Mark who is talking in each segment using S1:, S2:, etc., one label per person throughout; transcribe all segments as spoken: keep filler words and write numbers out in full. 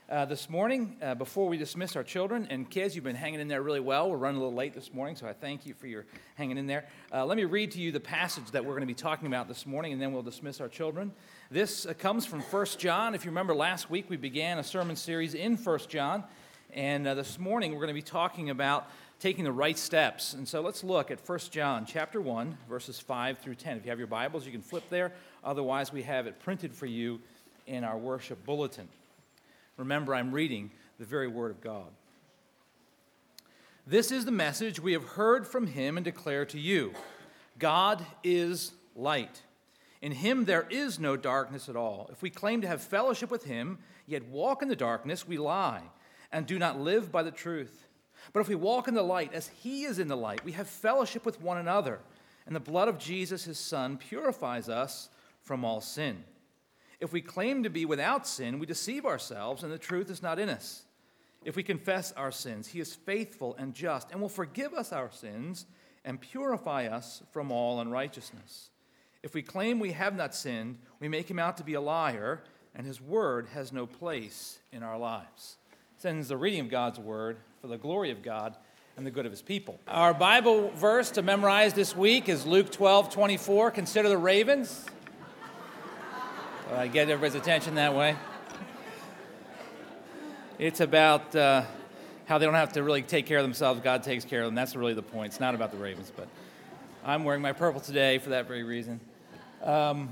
S1: uh, this morning. Uh, before we dismiss our children and kids, you've been hanging in there really well. We're running a little late this morning, so I thank you for your hanging in there. Uh, let me read to you the passage that we're going to be talking about this morning, and then we'll dismiss our children. This uh, comes from First John. If you remember, last week we began a sermon series in First John, and uh, this morning we're going to be talking about taking the right steps. And so let's look at First John chapter one, verses five through ten. If you have your Bibles, you can flip there. Otherwise, we have it printed for you in our worship bulletin. Remember, I'm reading the very Word of God. This is the message we have heard from Him and declare to you. God is light. In Him there is no darkness at all. If we claim to have fellowship with Him, yet walk in the darkness, we lie and do not live by the truth. But if we walk in the light as He is in the light, we have fellowship with one another, and the blood of Jesus, His Son, purifies us from all sin. If we claim to be without sin, we deceive ourselves, and the truth is not in us. If we confess our sins, He is faithful and just, and will forgive us our sins and purify us from all unrighteousness. If we claim we have not sinned, we make Him out to be a liar, and His word has no place in our lives. This ends the reading of God's word for the glory of God and the good of His people. Our Bible verse to memorize this week is Luke twelve twenty-four. Consider the ravens. I get everybody's attention that way. It's about uh, how they don't have to really take care of themselves. God takes care of them. That's really the point. It's not about the ravens, but I'm wearing my purple today for that very reason. Um,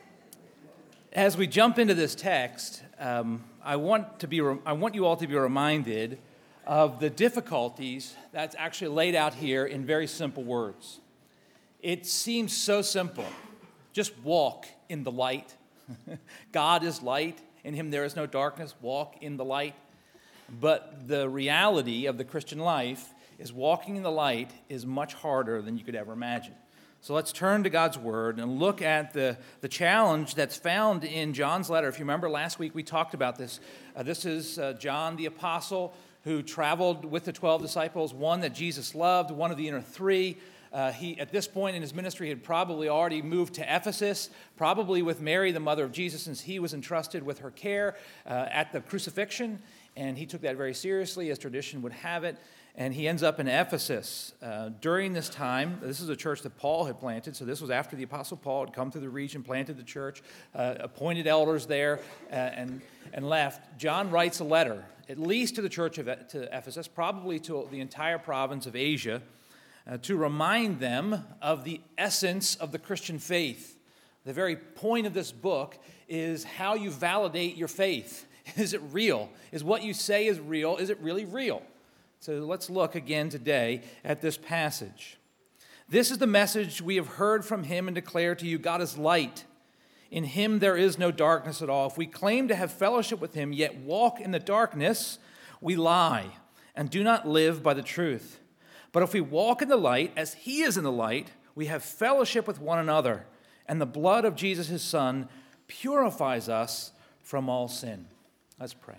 S1: as we jump into this text, um, I want to be. Re- I want you all to be reminded of the difficulties that's actually laid out here in very simple words. It seems so simple. Just walk in the light. God is light. In Him there is no darkness. Walk in the light. But the reality of the Christian life is walking in the light is much harder than you could ever imagine. So let's turn to God's Word and look at the, the challenge that's found in John's letter. If you remember, last week we talked about this. Uh, this is uh, John the Apostle who traveled with the twelve disciples, one that Jesus loved, one of the inner three. Uh, he, at this point in his ministry, had probably already moved to Ephesus, probably with Mary, the mother of Jesus, since he was entrusted with her care uh, at the crucifixion. And he took that very seriously, as tradition would have it. And he ends up in Ephesus. Uh, during this time, this is a church that Paul had planted, so this was after the Apostle Paul had come through the region, planted the church, uh, appointed elders there, uh, and, and left. John writes a letter, at least to the church of to Ephesus, probably to the entire province of Asia, uh, to remind them of the essence of the Christian faith. The very point of this book is how you validate your faith. Is it real? Is what you say is real? Is it really real? So let's look again today at this passage. This is the message we have heard from Him and declare to you. God is light. In Him there is no darkness at all. If we claim to have fellowship with Him, yet walk in the darkness, we lie and do not live by the truth. But if we walk in the light, as He is in the light, we have fellowship with one another, and the blood of Jesus, His Son, purifies us from all sin. Let's pray.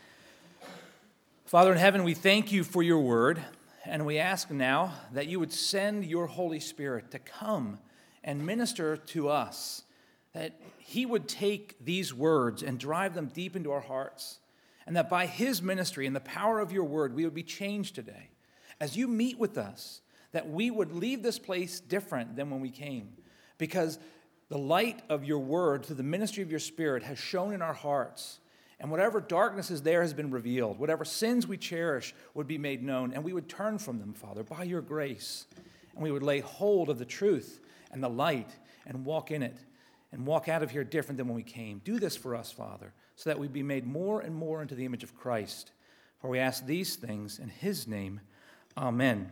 S1: Father in heaven, we thank You for Your word, and we ask now that You would send Your Holy Spirit to come and minister to us, that He would take these words and drive them deep into our hearts, and that by His ministry and the power of Your word, we would be changed today. As You meet with us, that we would leave this place different than when we came, because the light of Your word through the ministry of Your Spirit has shone in our hearts. And whatever darkness is there has been revealed. Whatever sins we cherish would be made known. And we would turn from them, Father, by Your grace. And we would lay hold of the truth and the light and walk in it. And walk out of here different than when we came. Do this for us, Father, so that we be made more and more into the image of Christ. For we ask these things in His name. Amen.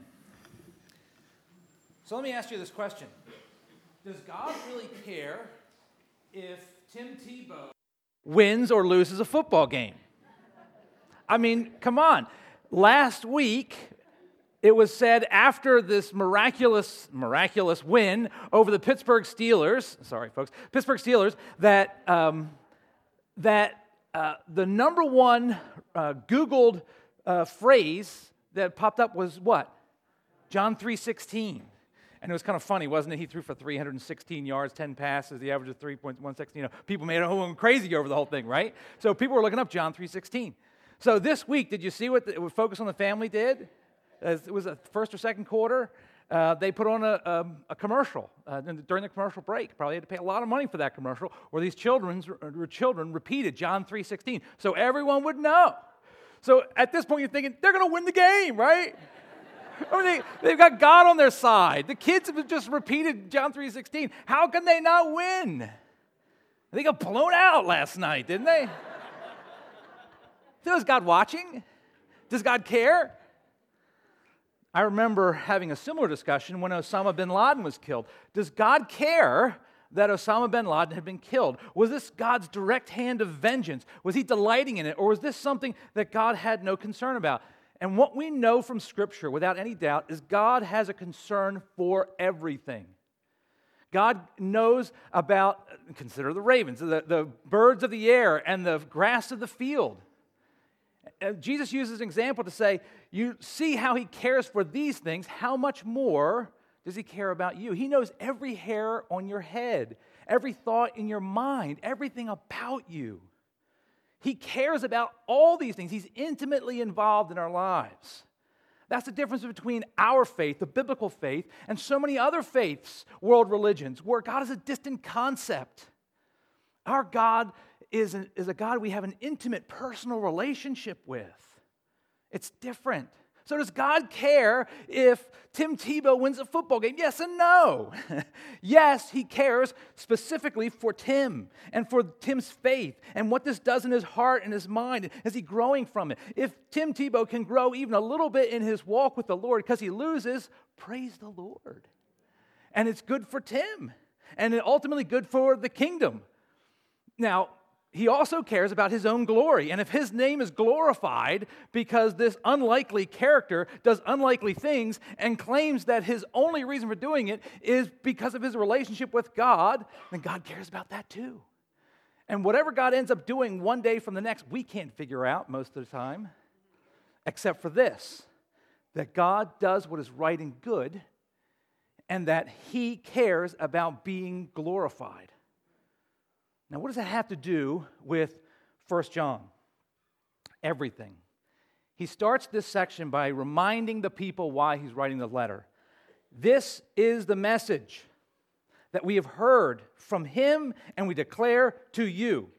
S1: So let me ask you this question. Does God really care if Tim Tebow wins or loses a football game? I mean, come on. Last week, it was said after this miraculous, miraculous win over the Pittsburgh Steelers, sorry, folks, Pittsburgh Steelers, that um, that uh, the number one uh, Googled uh, phrase that popped up was what? John three sixteen. And it was kind of funny, wasn't it? He threw for three hundred sixteen yards, ten passes, the average of three point one six. You know, people made it going crazy over the whole thing, right? So people were looking up John three sixteen. So this week, did you see what, the, what Focus on the Family did? As it was a first or second quarter. Uh, they put on a, a, a commercial uh, during the commercial break. Probably had to pay a lot of money for that commercial, where these children's, children repeated John three sixteen, so everyone would know. So at this point, you're thinking, they're going to win the game, right? I mean, they, they've got God on their side. The kids have just repeated John three sixteen. How can they not win? They got blown out last night, didn't they? So is God watching? Does God care? I remember having a similar discussion when Osama bin Laden was killed. Does God care that Osama bin Laden had been killed? Was this God's direct hand of vengeance? Was he delighting in it? Or was this something that God had no concern about? And what we know from Scripture, without any doubt, is God has a concern for everything. God knows about, consider the ravens, the, the birds of the air, and the grass of the field. Jesus uses an example to say, you see how he cares for these things, how much more does he care about you? He knows every hair on your head, every thought in your mind, everything about you. He cares about all these things. He's intimately involved in our lives. That's the difference between our faith, the biblical faith, and so many other faiths, world religions, where God is a distant concept. Our God is a, is a God we have an intimate, personal relationship with. It's different. So does God care if Tim Tebow wins a football game? Yes and no. Yes, he cares specifically for Tim and for Tim's faith and what this does in his heart and his mind. Is he growing from it? If Tim Tebow can grow even a little bit in his walk with the Lord because he loses, praise the Lord. And it's good for Tim and ultimately good for the kingdom. Now, he also cares about his own glory. And if his name is glorified because this unlikely character does unlikely things and claims that his only reason for doing it is because of his relationship with God, then God cares about that too. And whatever God ends up doing one day from the next, we can't figure out most of the time, except for this, that God does what is right and good, and that he cares about being glorified. Now, what does that have to do with First John? Everything. He starts this section by reminding the people why he's writing the letter. This is the message that we have heard from him and we declare to you.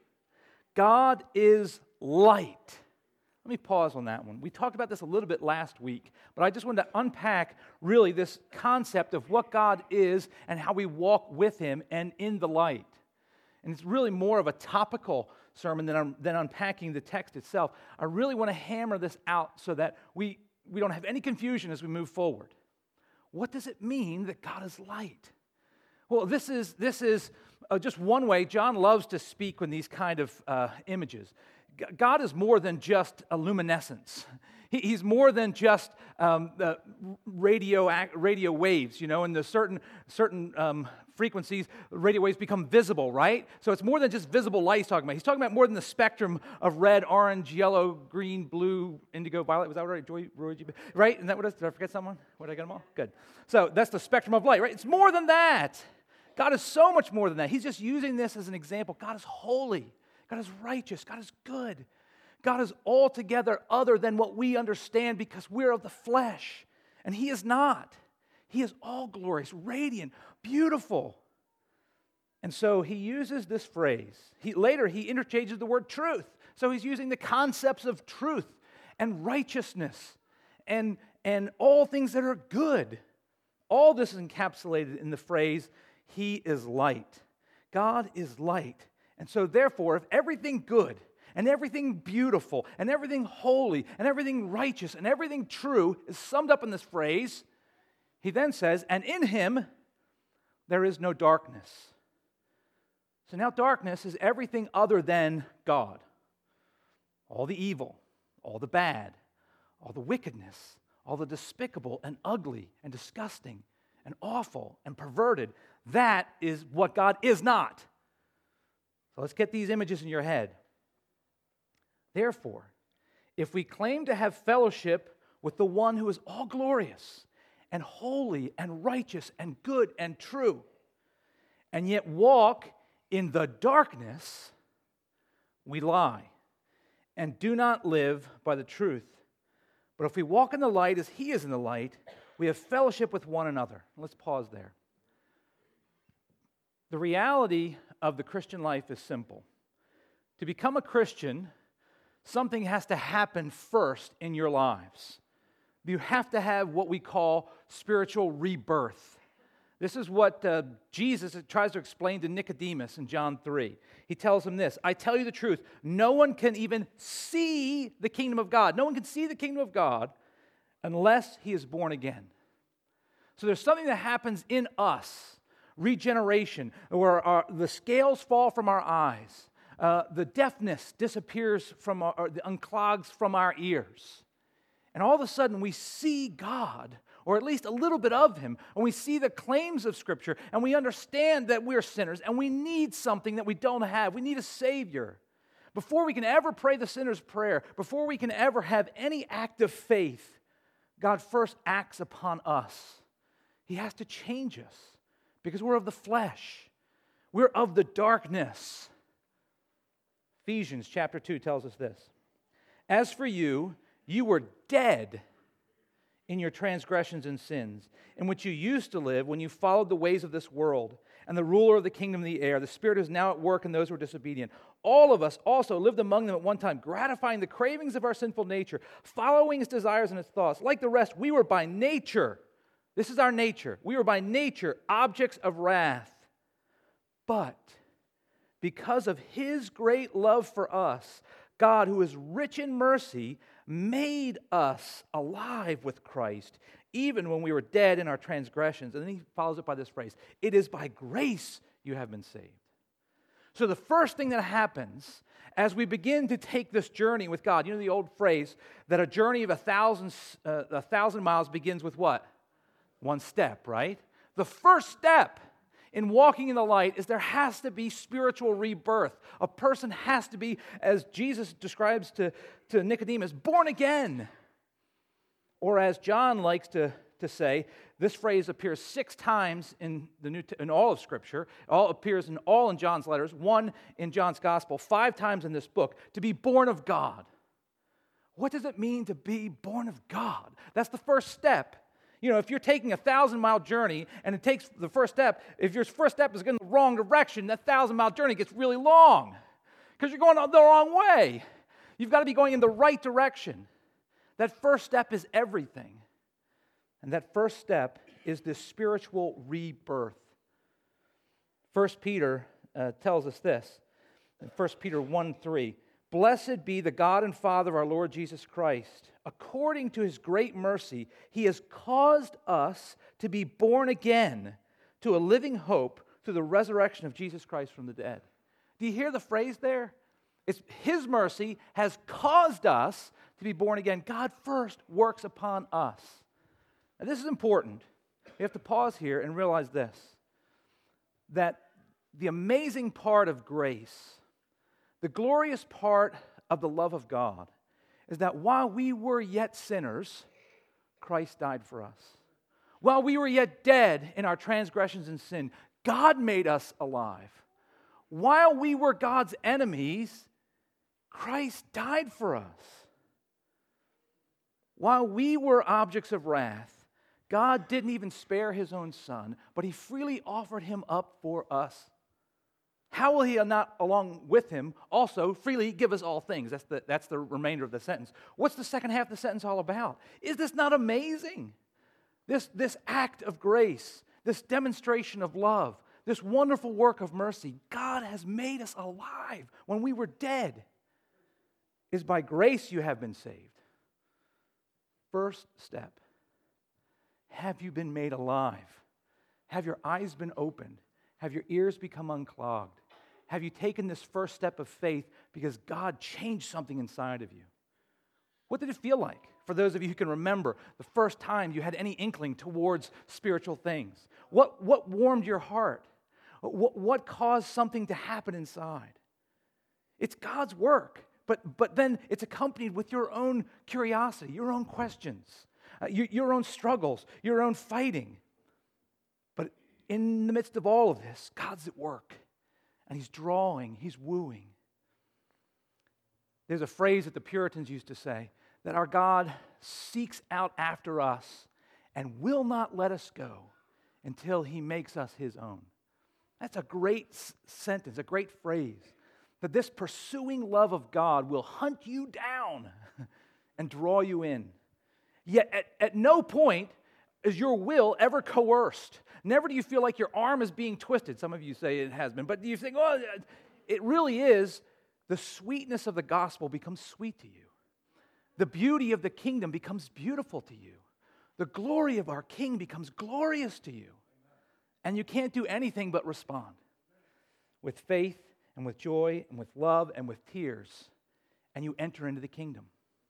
S1: God is light. Let me pause on that one. We talked about this a little bit last week, but I just wanted to unpack really this concept of what God is and how we walk with him and in the light. And it's really more of a topical sermon than, I'm, than unpacking the text itself. I really want to hammer this out so that we, we don't have any confusion as we move forward. What does it mean that God is light? Well, this is, this is uh, just one way. John loves to speak in these kind of uh, images. G- God is more than just a luminescence. He, he's more than just um, the radio, radio waves, you know, and the certain, certain um, frequencies, radio waves become visible, right? So it's more than just visible light he's talking about. He's talking about more than the spectrum of red, orange, yellow, green, blue, indigo, violet. Was that right? Joy, Roy, right? Isn't that what it is? Did I forget someone? What did I get them all? Good. So that's the spectrum of light, right? It's more than that. God is so much more than that. He's just using this as an example. God is holy. God is righteous. God is good. God is altogether other than what we understand because we're of the flesh. And he is not. He is all glorious, radiant, beautiful. And so he uses this phrase. He, later, he interchanges the word truth. So he's using the concepts of truth and righteousness and, and all things that are good. All this is encapsulated in the phrase, he is light. God is light. And so therefore, if everything good and everything beautiful and everything holy and everything righteous and everything true is summed up in this phrase, he then says, and in him there is no darkness. So now darkness is everything other than God. All the evil, all the bad, all the wickedness, all the despicable and ugly and disgusting and awful and perverted. That is what God is not. So let's get these images in your head. Therefore, if we claim to have fellowship with the one who is all glorious
S2: and holy and righteous and good and true, and yet walk in the darkness, we lie and do not live by the truth. But if we walk in the light as He is in the light, we have fellowship with one another. Let's pause there. The reality of the Christian life is simple. To become a Christian, something has to happen first in your lives. You have to have what we call spiritual rebirth. This is what uh, Jesus tries to explain to Nicodemus in John three. He tells him this, I tell you the truth, no one can even see the kingdom of God. No one can see the kingdom of God unless he is born again. So there's something that happens in us, regeneration, where our, the scales fall from our eyes. Uh, the deafness disappears from our, or unclogs from our ears. And all of a sudden we see God, or at least a little bit of Him, and we see the claims of Scripture, and we understand that we're sinners, and we need something that we don't have. We need a Savior. Before we can ever pray the sinner's prayer, before we can ever have any act of faith, God first acts upon us. He has to change us because we're of the flesh. We're of the darkness. Ephesians chapter two tells us this. As for you, you were dead in your transgressions and sins, in which you used to live when you followed the ways of this world and the ruler of the kingdom of the air, the spirit who is now at work in those who are disobedient. All of us also lived among them at one time, gratifying the cravings of our sinful nature, following its desires and its thoughts. Like the rest, we were by nature, this is our nature, we were by nature objects of wrath. But because of His great love for us, God, who is rich in mercy, made us alive with Christ, even when we were dead in our transgressions. And then he follows it by this phrase, it is by grace you have been saved. So the first thing that happens as we begin to take this journey with God, you know the old phrase that a journey of a thousand, uh, a thousand miles begins with what? One step, right? The first step in walking in the light is there has to be spiritual rebirth. A person has to be, as Jesus describes to, to Nicodemus, born again. Or as John likes to, to say, this phrase appears six times in the New in all of Scripture. It all appears in all in John's letters, one in John's Gospel, five times in this book, to be born of God. What does it mean to be born of God? That's the first step. You know, if you're taking a thousand-mile journey and it takes the first step, if your first step is going the wrong direction, that thousand-mile journey gets really long because you're going the wrong way. You've got to be going in the right direction. That first step is everything. And that first step is this spiritual rebirth. First Peter uh, tells us this, in First Peter one three, Blessed be the God and Father of our Lord Jesus Christ. According to His great mercy, He has caused us to be born again to a living hope through the resurrection of Jesus Christ from the dead. Do you hear the phrase there? It's His mercy has caused us to be born again. God first works upon us. Now, this is important. We have to pause here and realize this, that the amazing part of grace, the glorious part of the love of God, is that while we were yet sinners, Christ died for us. While we were yet dead in our transgressions and sin, God made us alive. While we were God's enemies, Christ died for us. While we were objects of wrath, God didn't even spare His own Son, but He freely offered Him up for us. How will He not, along with Him, also freely give us all things? That's the, that's the remainder of the sentence. What's the second half of the sentence all about? Is this not amazing? This, this act of grace, this demonstration of love, this wonderful work of mercy, God has made us alive when we were dead. Is by grace you have been saved. First step. Have you been made alive? Have your eyes been opened? Have your ears become unclogged? Have you taken this first step of faith because God changed something inside of you? What did it feel like for those of you who can remember the first time you had any inkling towards spiritual things? What, what warmed your heart? What, what caused something to happen inside? It's God's work, but, but then it's accompanied with your own curiosity, your own questions. uh, you, your own struggles, your own fighting. But in the midst of all of this, God's at work, and He's drawing, He's wooing. There's a phrase that the Puritans used to say, that our God seeks out after us and will not let us go until He makes us His own. That's a great s- sentence, a great phrase, that this pursuing love of God will hunt you down and draw you in. Yet at, at no point is your will ever coerced. Never do you feel like your arm is being twisted. Some of you say it has been, but do you think, oh, it really is. The sweetness of the gospel becomes sweet to you. The beauty of the kingdom becomes beautiful to you. The glory of our King becomes glorious to you. And you can't do anything but respond with faith and with joy and with love and with tears. And you enter into the kingdom.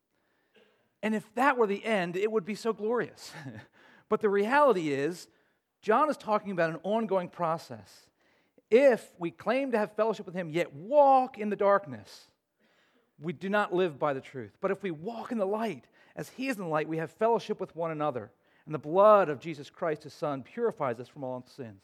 S2: And if that were the end, it would be so glorious. But the reality is, John is talking about an ongoing process. If we claim to have fellowship with Him, yet walk in the darkness, we do not live by the truth. But if we walk in the light, as He is in the light, we have fellowship with one another. And the blood of Jesus Christ, His Son, purifies us from all sins.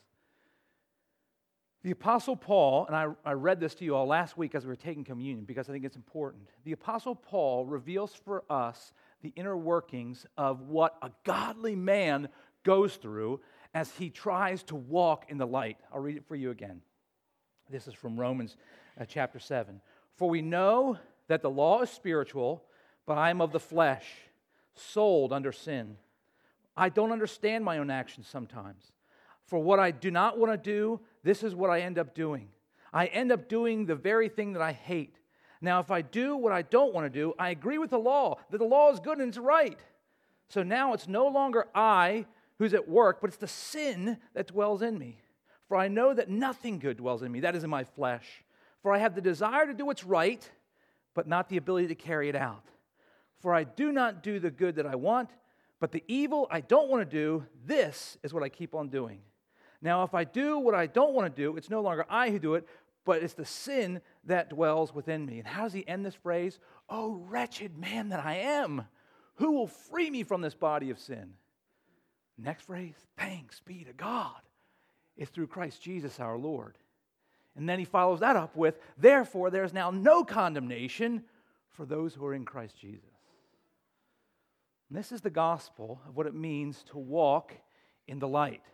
S2: The Apostle Paul, and I, I read this to you all last week as we were taking communion because I think it's important. The Apostle Paul reveals for us the inner workings of what a godly man goes through as he tries to walk in the light. I'll read it for you again. This is from Romans uh, chapter seven. For we know that the law is spiritual, but I am of the flesh, sold under sin. I don't understand my own actions sometimes. For what I do not want to do, this is what I end up doing. I end up doing the very thing that I hate. Now, if I do what I don't want to do, I agree with the law, that the law is good and it's right. So now it's no longer I who's at work, but it's the sin that dwells in me. For I know that nothing good dwells in me, that is in my flesh. For I have the desire to do what's right, but not the ability to carry it out. For I do not do the good that I want, but the evil I don't want to do, this is what I keep on doing. Now, if I do what I don't want to do, it's no longer I who do it, but it's the sin that dwells within me. And how does he end this phrase? Oh, wretched man that I am, who will free me from this body of sin? Next phrase, thanks be to God. It's through Christ Jesus our Lord. And then he follows that up with, therefore there is now no condemnation for those who are in Christ Jesus. And this is the gospel of what it means to walk in the light.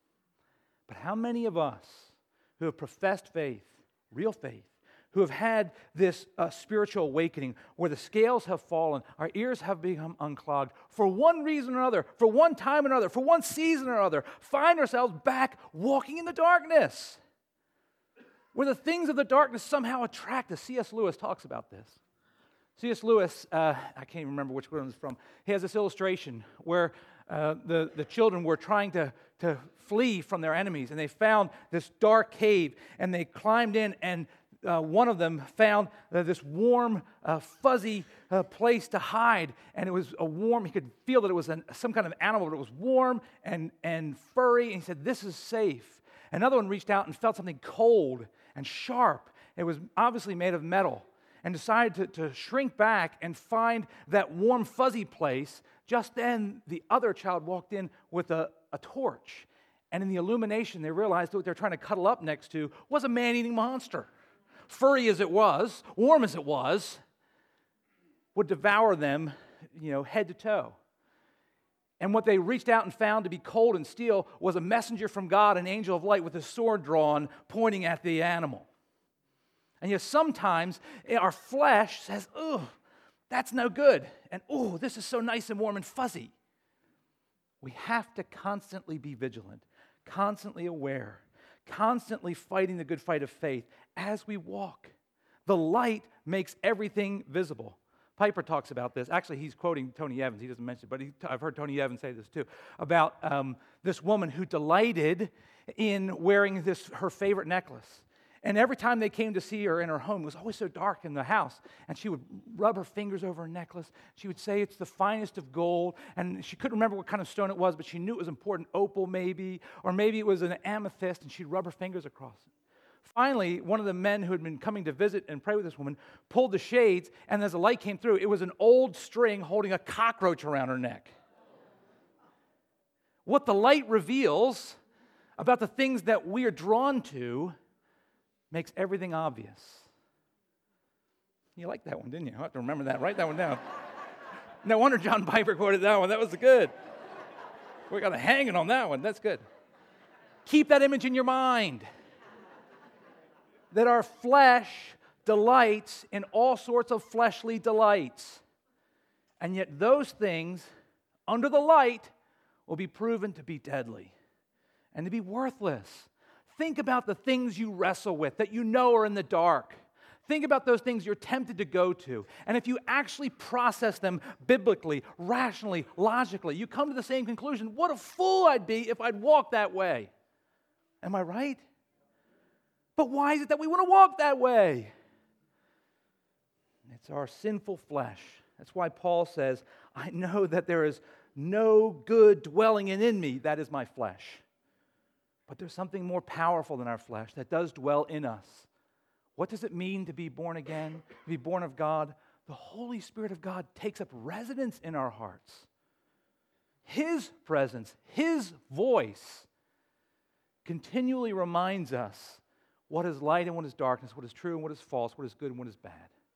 S2: But how many of us who have professed faith, real faith, who have had this uh, spiritual awakening where the scales have fallen, our ears have become unclogged, for one reason or another, for one time or another, for one season or other, find ourselves back walking in the darkness, where the things of the darkness somehow attract us. C S Lewis talks about this. C S Lewis, uh, I can't even remember which one it's from, he has this illustration where uh, the, the children were trying to, to flee from their enemies, and they found this dark cave, and they climbed in, and Uh, one of them found uh, this warm, uh, fuzzy uh, place to hide, and it was a warm, he could feel that it was an, some kind of animal, but it was warm and, and furry, and he said, this is safe. Another one reached out and felt something cold and sharp. It was obviously made of metal, and decided to, to shrink back and find that warm, fuzzy place. Just then, the other child walked in with a, a torch, and in the illumination, they realized that what they're trying to cuddle up next to was a man-eating monster. Furry as it was, warm as it was, would devour them, you know, head to toe. And what they reached out and found to be cold and steel was a messenger from God, an angel of light with a sword drawn, pointing at the animal. And yet sometimes our flesh says, "Ugh, that's no good," and "Oh, this is so nice and warm and fuzzy." We have to constantly be vigilant, constantly aware, constantly fighting the good fight of faith as we walk. The light makes everything visible. Piper talks about this. Actually, he's quoting Tony Evans. He doesn't mention it, but he, I've heard Tony Evans say this too, about um, this woman who delighted in wearing this her favorite necklace. And every time they came to see her in her home, it was always so dark in the house. And she would rub her fingers over her necklace. She would say it's the finest of gold. And she couldn't remember what kind of stone it was, but she knew it was important. Opal maybe, or maybe it was an amethyst, and she'd rub her fingers across it. Finally, one of the men who had been coming to visit and pray with this woman pulled the shades, and as the light came through, it was an old string holding a cockroach around her neck. what the light reveals about the things that we are drawn to makes everything obvious. You liked that one, didn't you? I have to remember that. Write that one down. No wonder John Piper quoted that one. That was good. We got to hang it on that one. That's good. Keep that image in your mind. That our flesh delights in all sorts of fleshly delights. And yet those things, under the light, will be proven to be deadly and to be worthless. Think about the things you wrestle with that you know are in the dark. Think about those things you're tempted to go to. And if you actually process them biblically, rationally, logically, you come to the same conclusion. What a fool I'd be if I'd walk that way. Am I right? But why is it that we want to walk that way? It's our sinful flesh. That's why Paul says, I know that there is no good dwelling in me, that is my flesh. But there's something more powerful than our flesh that does dwell in us. What does it mean to be born again, to be born of God? The Holy Spirit of God takes up residence in our hearts. His presence, His voice continually reminds us what is light and what is darkness, what is true and what is false, what is good and what is bad.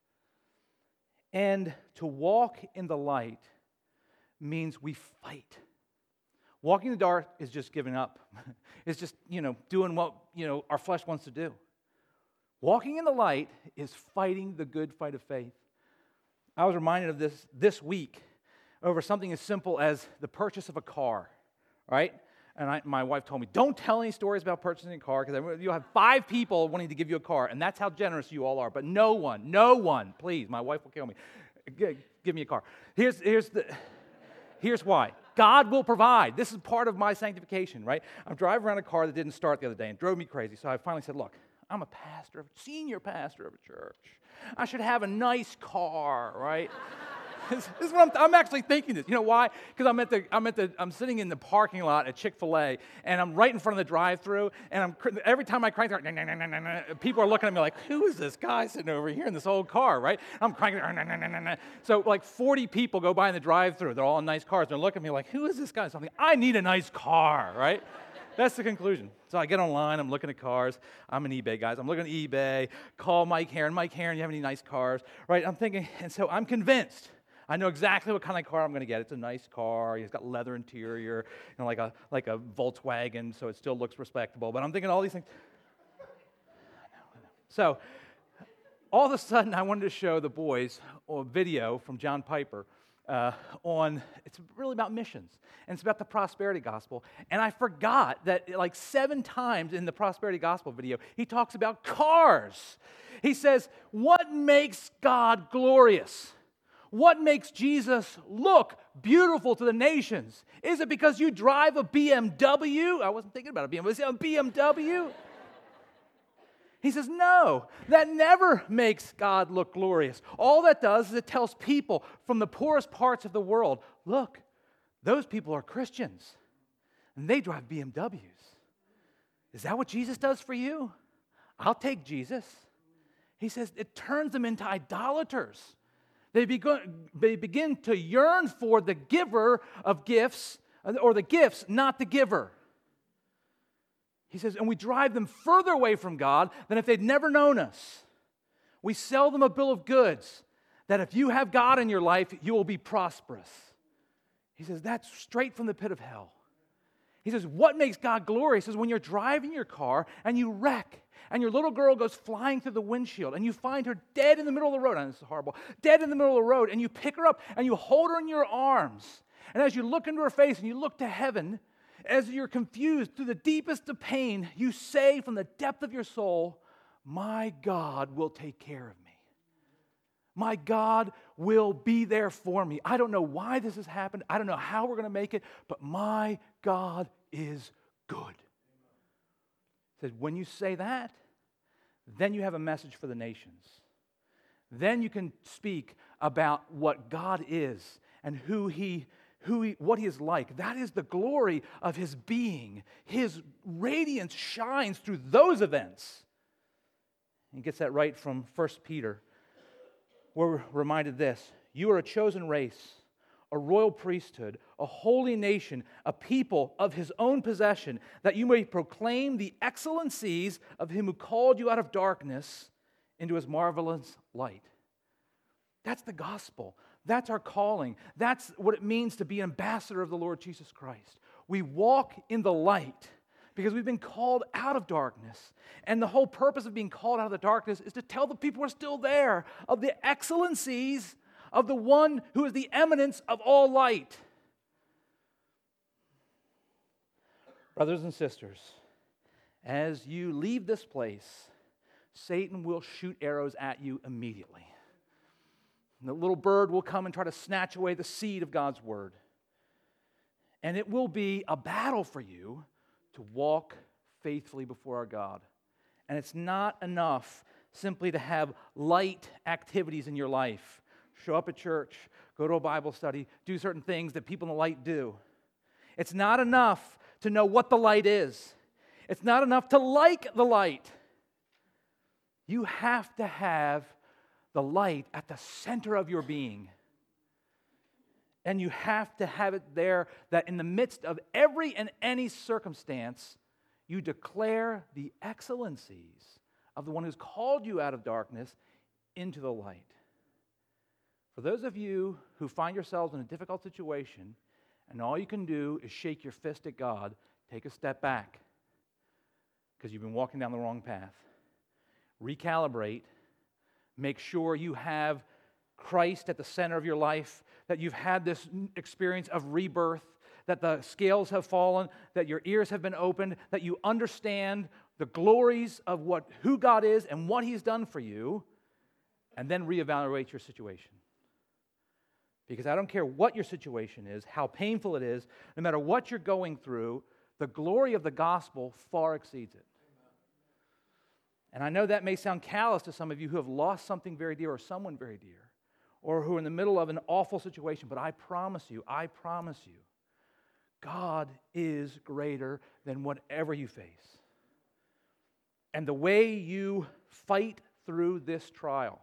S2: And to walk in the light means we fight. Walking in the dark is just giving up. It's just, you know, doing what, you know, our flesh wants to do. Walking in the light is fighting the good fight of faith. I was reminded of this this week over something as simple as the purchase of a car, right? And I, my wife told me, don't tell any stories about purchasing a car because you'll have five people wanting to give you a car, and that's how generous you all are. But no one, no one, please, my wife will kill me. G- give me a car. Here's, here's, the, here's why. God will provide. This is part of my sanctification, right? I'm driving around a car that didn't start the other day and drove me crazy. So I finally said, look, I'm a pastor, senior pastor of a church. I should have a nice car, right? This is what I'm, I'm actually thinking this. You know why? Because I'm at the, I'm at the, I'm sitting in the parking lot at Chick-fil-A, and I'm right in front of the drive-thru, and I'm every time I crank, nah, nah, nah, nah, nah, nah, people are looking at me like, who is this guy sitting over here in this old car, right? I'm cranking, nah, nah, nah, nah, nah. So like forty people go by in the drive-thru. They're all in nice cars. They're looking at me like, who is this guy? So I'm like, I need a nice car, right? That's the conclusion. So I get online, I'm looking at cars. I'm an eBay guy. I'm looking at eBay, call Mike Heron. Mike Heron, you have any nice cars? Right, I'm thinking, and so I'm convinced. I know exactly what kind of car I'm going to get. It's a nice car. It's got leather interior, you know, like a like a Volkswagen, so it still looks respectable. But I'm thinking all these things. I know, I know. So all of a sudden, I wanted to show the boys a video from John Piper uh, on, it's really about missions, and it's about the prosperity gospel. And I forgot that like seven times in the prosperity gospel video, he talks about cars. He says, what makes God glorious? What makes Jesus look beautiful to the nations? Is it because you drive a B M W? I wasn't thinking about a B M W. Is it a B M W? He says, no, that never makes God look glorious. All that does is it tells people from the poorest parts of the world, look, those people are Christians, and they drive B M Ws. Is that what Jesus does for you? I'll take Jesus. He says it turns them into idolaters. They begin, they begin to yearn for the giver of gifts, or the gifts, not the giver. He says, and we drive them further away from God than if they'd never known us. We sell them a bill of goods that if you have God in your life, you will be prosperous. He says, that's straight from the pit of hell. He says, what makes God glorious is when you're driving your car and you wreck, and your little girl goes flying through the windshield, and you find her dead in the middle of the road. And this is horrible. Dead in the middle of the road, and you pick her up, and you hold her in your arms. And as you look into her face, and you look to heaven, as you're confused through the deepest of pain, you say from the depth of your soul, my God will take care of me. My God will be there for me. I don't know why this has happened. I don't know how we're going to make it, but my God is good. He says, when you say that, then you have a message for the nations. Then you can speak about what God is and who he, who he, what he is like. That is the glory of his being. His radiance shines through those events. He gets that right from First Peter. We're reminded this, you are a chosen race, a royal priesthood, a holy nation, a people of his own possession, that you may proclaim the excellencies of him who called you out of darkness into his marvelous light. That's the gospel. That's our calling. That's what it means to be an ambassador of the Lord Jesus Christ. We walk in the light because we've been called out of darkness. And the whole purpose of being called out of the darkness is to tell the people who are still there of the excellencies of the one who is the eminence of all light. Brothers and sisters, as you leave this place, Satan will shoot arrows at you immediately. And the little bird will come and try to snatch away the seed of God's word. And it will be a battle for you to walk faithfully before our God. And it's not enough simply to have light activities in your life. Show up at church, go to a Bible study, do certain things that people in the light do. It's not enough to know what the light is. It's not enough to like the light. You have to have the light at the center of your being. And you have to have it there that in the midst of every and any circumstance, you declare the excellencies of the one who's called you out of darkness into the light. For those of you who find yourselves in a difficult situation, and all you can do is shake your fist at God, take a step back, because you've been walking down the wrong path. Recalibrate. Make sure you have Christ at the center of your life, that you've had this experience of rebirth, that the scales have fallen, that your ears have been opened, that you understand the glories of what who God is and what He's done for you, and then reevaluate your situation. Because I don't care what your situation is, how painful it is, no matter what you're going through, the glory of the gospel far exceeds it. And I know that may sound callous to some of you who have lost something very dear or someone very dear, or who are in the middle of an awful situation, but I promise you, I promise you, God is greater than whatever you face. And the way you fight through this trial,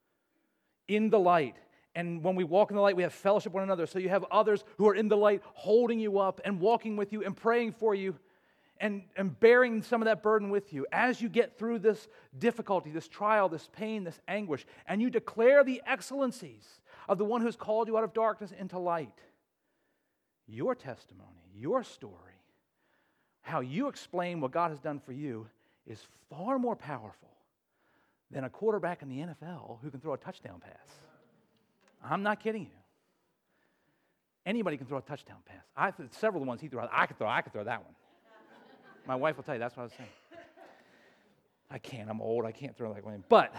S2: in the light, and when we walk in the light, we have fellowship with one another. So you have others who are in the light holding you up and walking with you and praying for you and, and bearing some of that burden with you. As you get through this difficulty, this trial, this pain, this anguish, and you declare the excellencies of the one who has called you out of darkness into light, your testimony, your story, how you explain what God has done for you is far more powerful than a quarterback in the N F L who can throw a touchdown pass. I'm not kidding you. Anybody can throw a touchdown pass. I several of the ones he threw out, I could throw. I could throw that one. My wife will tell you that's what I was saying. I can't. I'm old. I can't throw like one. But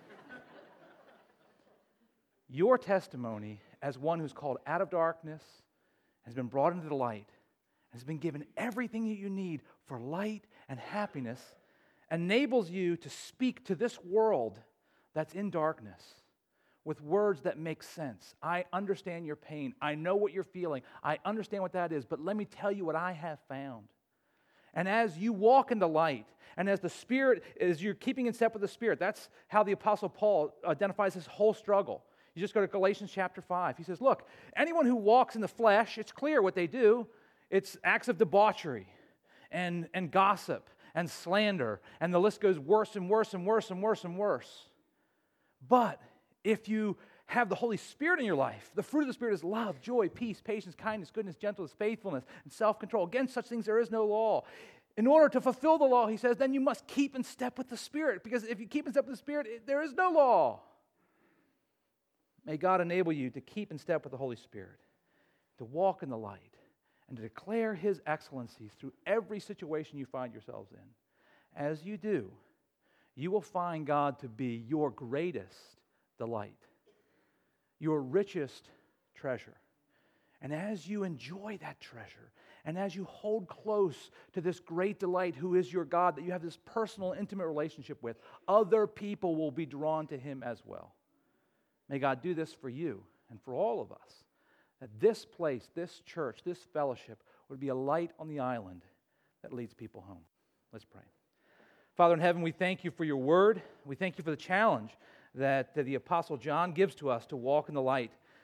S2: your testimony as one who's called out of darkness, has been brought into the light, has been given everything that you need for light and happiness, enables you to speak to this world that's in darkness with words that make sense. I understand your pain. I know what you're feeling. I understand what that is, but let me tell you what I have found. And as you walk in the light, and as the Spirit, as you're keeping in step with the Spirit, that's how the Apostle Paul identifies his whole struggle. You just go to Galatians chapter five. He says, look, anyone who walks in the flesh, it's clear what they do. It's acts of debauchery and, and gossip and slander, and the list goes worse and worse and worse and worse and worse. But if you have the Holy Spirit in your life, the fruit of the Spirit is love, joy, peace, patience, kindness, goodness, gentleness, faithfulness, and self-control. Against such things there is no law. In order to fulfill the law, he says, then you must keep in step with the Spirit, because if you keep in step with the Spirit, it, there is no law. May God enable you to keep in step with the Holy Spirit, to walk in the light, and to declare His excellencies through every situation you find yourselves in. As you do, you will find God to be your greatest delight, your richest treasure. And as you enjoy that treasure, and as you hold close to this great delight who is your God, that you have this personal, intimate relationship with, other people will be drawn to Him as well. May God do this for you and for all of us, that this place, this church, this fellowship would be a light on the island that leads people home. Let's pray. Father in heaven, we thank you for your word. We thank you for the challenge that the Apostle John gives to us to walk in the light.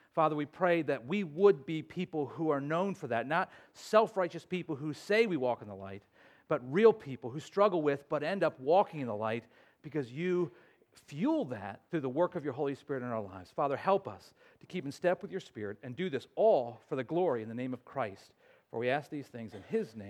S2: Father, we pray that we would be people who are known for that, not self-righteous people who say we walk in the light, but real people who struggle with but end up walking in the light because you fuel that through the work of your Holy Spirit in our lives. Father, help us to keep in step with your Spirit and do this all for the glory in the name of Christ. For we ask these things in his name.